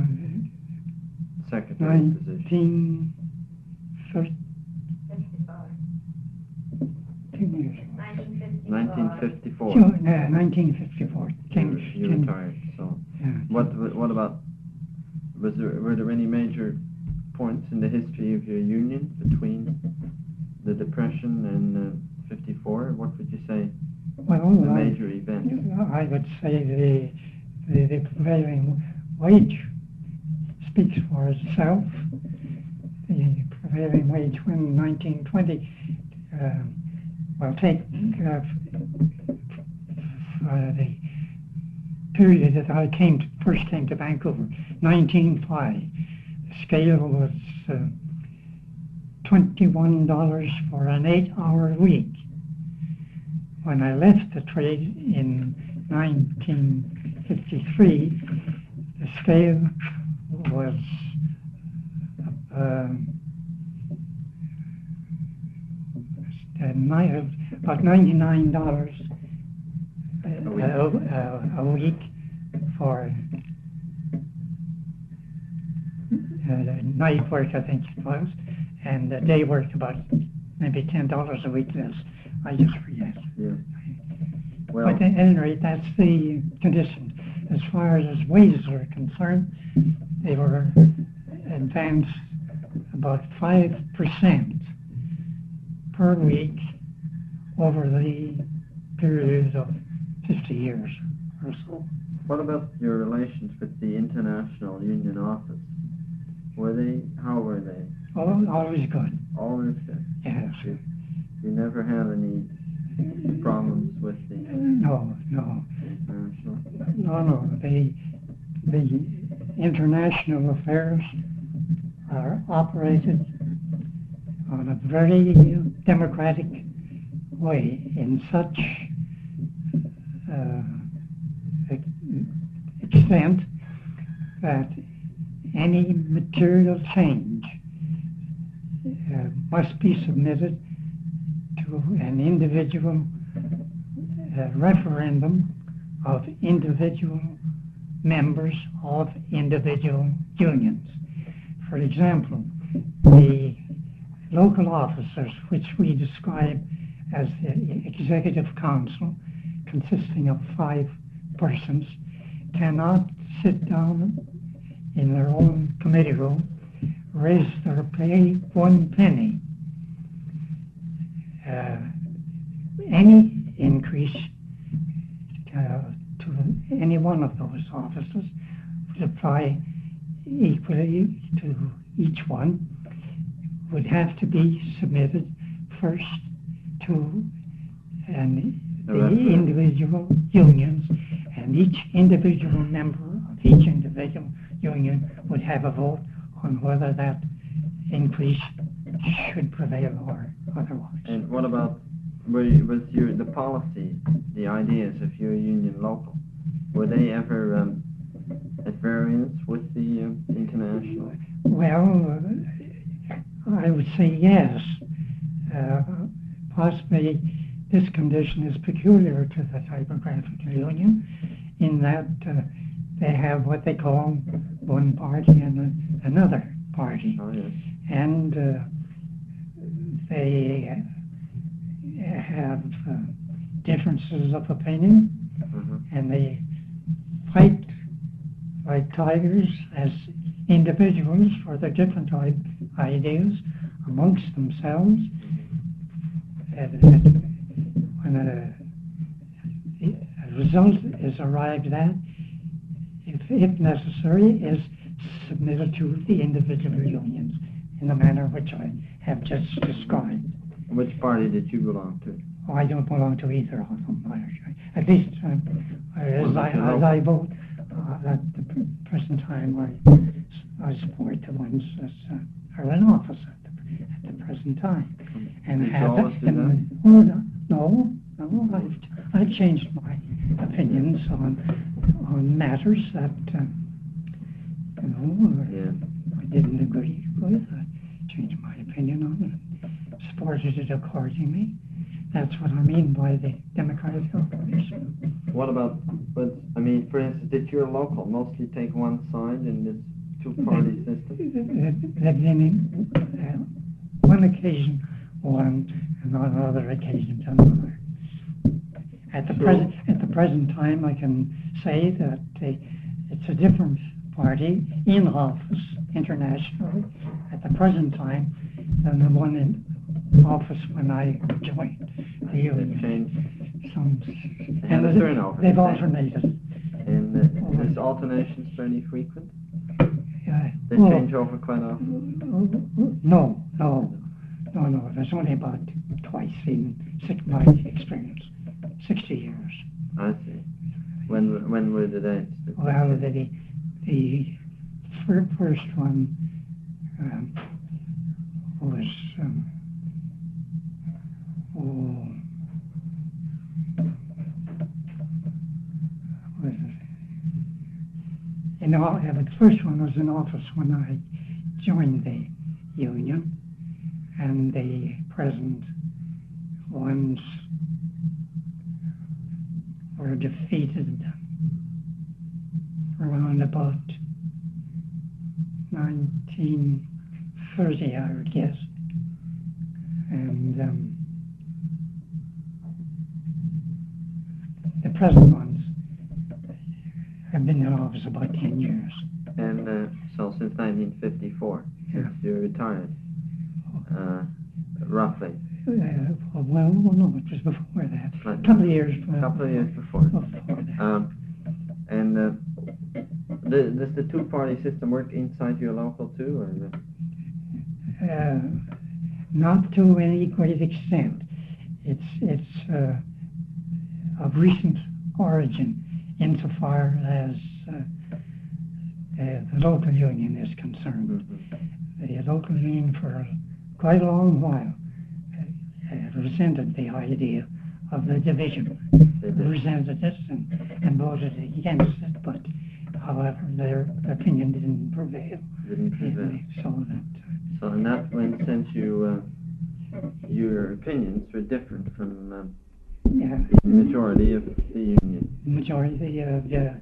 secretary position? 1954. 1954. You retired. So, yeah. What about? Were there any major points in the history of your union between the Depression and 54? What would you say? Well, the major events? I would say the prevailing wage speaks for itself. The prevailing wage when 1920. Well, take the period that I first came to Vancouver, 1905. The scale was $21 for an 8-hour week. When I left the trade in 1953, the scale was about $99 a week for night work, I think it was, and day work about maybe $10 a week less. I just forget. Yeah. Well, but at any rate, that's the condition. As far as wages were concerned, they were advanced about 5% per week over the period of 50 years or so. What about your relations with the International Union Office? How were they? Oh, always good. Always good. Yes. You never had any problems with the No. International? No. The international affairs are operated on a very democratic way in such extent that any material change must be submitted to an individual referendum of individual members of individual unions. For example, the local officers, which we describe as the Executive Council, consisting of 5 persons, cannot sit down in their own committee room, raise their pay 1 penny. Any increase to any one of those offices would apply equally to each one, would have to be submitted first to the individual unions, and each individual member of each individual union would have a vote on whether that increase should prevail or otherwise. And what about the policy, the ideas of your union local? Were they ever at variance with the international? Well, I would say yes. Possibly this condition is peculiar to the typographical union in that they have what they call one party and another party. Oh, yes. And they have differences of opinion, and they fight like tigers as individuals for their different ideas amongst themselves. when a result is arrived at, if necessary, is submitted to the individual unions in the manner which I have just described. Which party did you belong to? Oh, I don't belong to either of them. At least as I vote at the present time, I support the ones that are in office at the present time. And Did you have always do that? No, I've changed my opinions on matters that I didn't agree with. I changed my opinion on it, supported it accordingly. That's what I mean by the democratic operation. What about, but I mean, for instance, did your local mostly take one side in this two-party system? That in one occasion one, and on other occasions another. At the present time, I can say that it's a different party in office internationally at the present time than the one in office when I joined the union. And the turnover. They've alternated. And is alternations fairly frequent? They change over quite often? No. There's only about twice in my experience. 60 years. I see. When were the dates? Well, the first one was the first one was in office when I joined the union, and the present ones were defeated around about 1930, I would guess. And the present ones have been in office about 10 years. And so since 1954, since you retired, roughly? Well, no, it was before that. A couple of years before. And does the two-party system work inside your local too, or? Not to any great extent. It's of recent origin insofar as the local union is concerned. Mm-hmm. The local union for quite a long while resented the idea of the division. Resented it and voted against it, but however their opinion didn't prevail. So in that one sense, your opinions were different from the majority of the union. The majority of the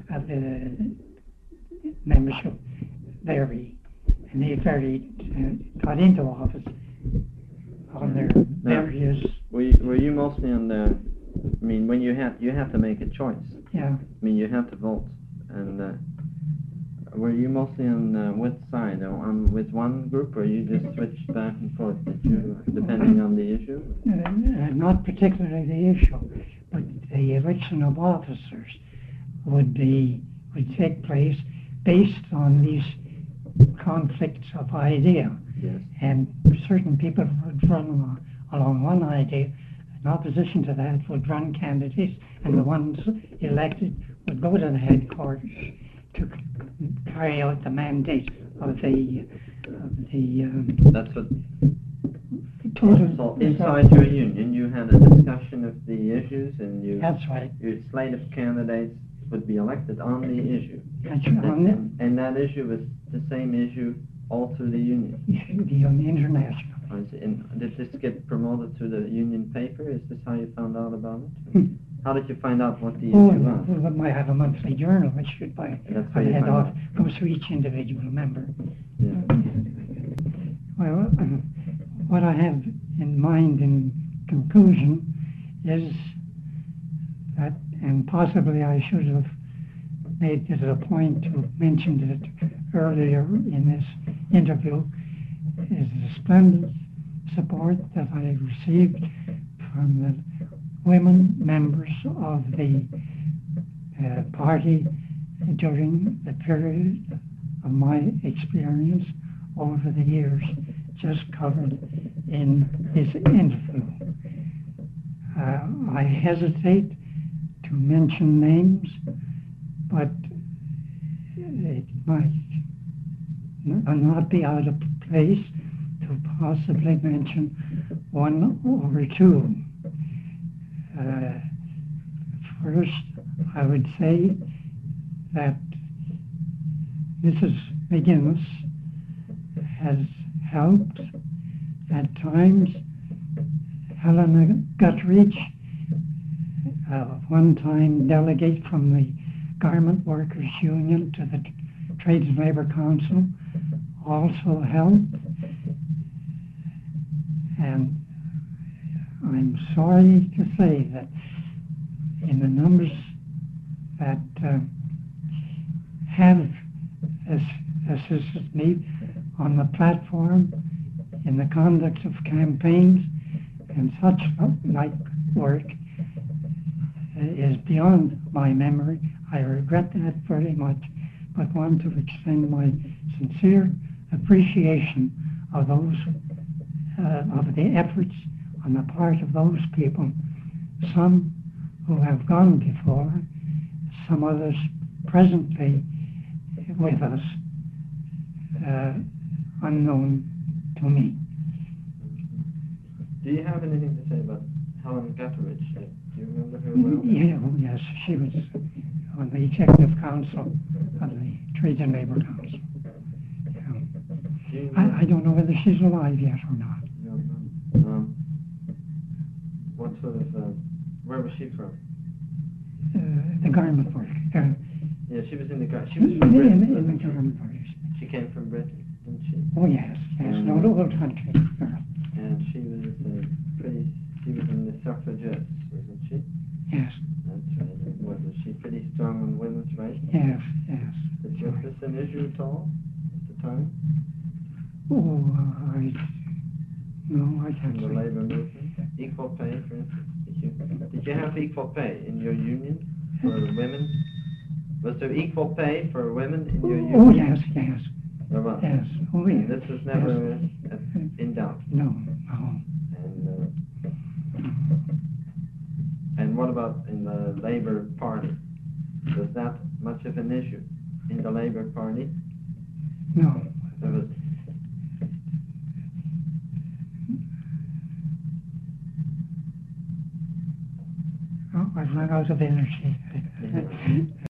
membership varied, and they got into office on their various. Were you mostly on the? I mean, when you have to make a choice. Yeah. I mean, you have to vote, and were you mostly on which side? With one group, or you just switched back and forth? Depending on the issue? Not particularly the issue, but the election of officers would take place based on these conflicts of idea. Yes. And certain people would run along one idea. In opposition to that would run candidates, and the ones elected would go to the headquarters to carry out the mandate of the That's what. total. So inside your union, you had a discussion of the issues, and That's right. Your slate of candidates would be elected on the issue. That's right. And that issue was the same issue all through the union. The international. And did this get promoted to the union paper? Is this how you found out about it? How did you find out what the issue was? We might have a monthly journal issued by the head office, goes to each individual member. Yeah. Well, what I have in mind in conclusion is that, and possibly I should have made it a point to mention it earlier in this interview, is the splendid support that I received from the women members of the party during the period of my experience over the years just covered in this interview. I hesitate to mention names, but it might not be out of place to possibly mention one or two. First, I would say that Mrs. McGuinness has helped at times Helena Guttridge, one-time delegate from the Garment Workers Union to the Trades and Labor Council, also helped. And I'm sorry to say that in the numbers that have assisted me on the platform in the conduct of campaigns and such like work is beyond my memory. I regret that very much, but want to extend my sincere appreciation of those of the efforts on the part of those people, some who have gone before, some others presently with us, unknown to me. Do you have anything to say about Helen Guttridge? Do you remember her well? Yeah, oh yes, she was on the Executive Council of the Trades and Labor Council. I don't know whether she's alive yet or not. No. What sort of, where was she from? The garment work. Yeah, she was in the she was from Britain. In the garment workers. She came from Britain, didn't she? Oh yes, no old country girl. And she was she was in the suffragettes, wasn't she? Yes. That's right. Was she pretty strong on women's rights? Yes. Was this an issue at all at the time? Oh, I can't In the say. labor movement? Equal pay, for instance? Did you have equal pay in your union for women? Was there equal pay for women in your union? Oh, yes. There was? Yes. Oh, yes. And this was never in doubt? No. And what about in the Labour Party? Was that much of an issue in the Labour Party? No. There was. I've run out of energy.